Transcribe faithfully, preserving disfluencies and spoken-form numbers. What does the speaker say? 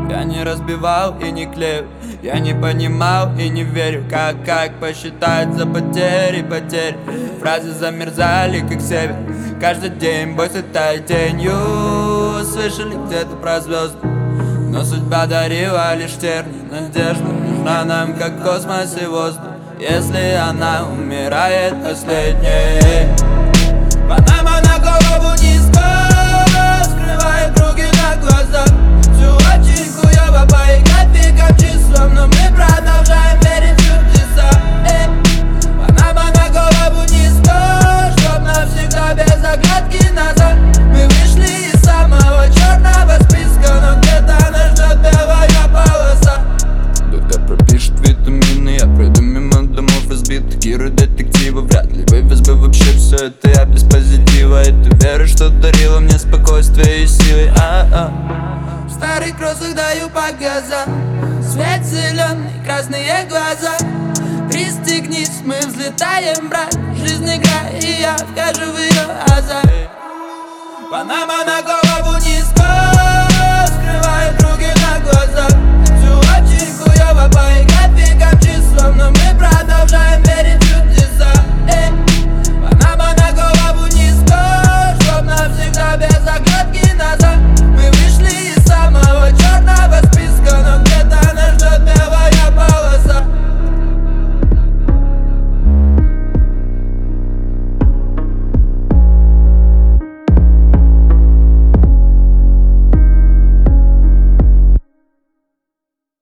Я не разбивал и не клею, я не понимал и не верю. Как, как посчитать за потери, потери. Фразы замерзали, как север. Каждый день бой светает тенью. Слышали где-то про звезды, но судьба дарила лишь терни. Надежда нужна нам, как космос и воздух, если она умирает последней. Панама на голову низко, скрывает круги на глазах. Все очень хуёво по их графикам, числам, но мы продолжаем верить в чудеса. Эй. Панама на голову низко, чтоб навсегда без оглядки назад. Мы вышли из самого черного списка, но где-то нас ждет белая полоса. Доктор пропишет витамины, я пройду мимо домов разбитых. Герои детектива вряд ли вывез бы вообще все это я без позитива. И ты веришь, что дарила мне спокойствие и силы. А-а. В старых кроссах даю по газам, свет зеленый, красные глаза. Пристегнись, мы взлетаем, брат. Жизнь игра, и я вхожу в ее азарт. Панама на голову не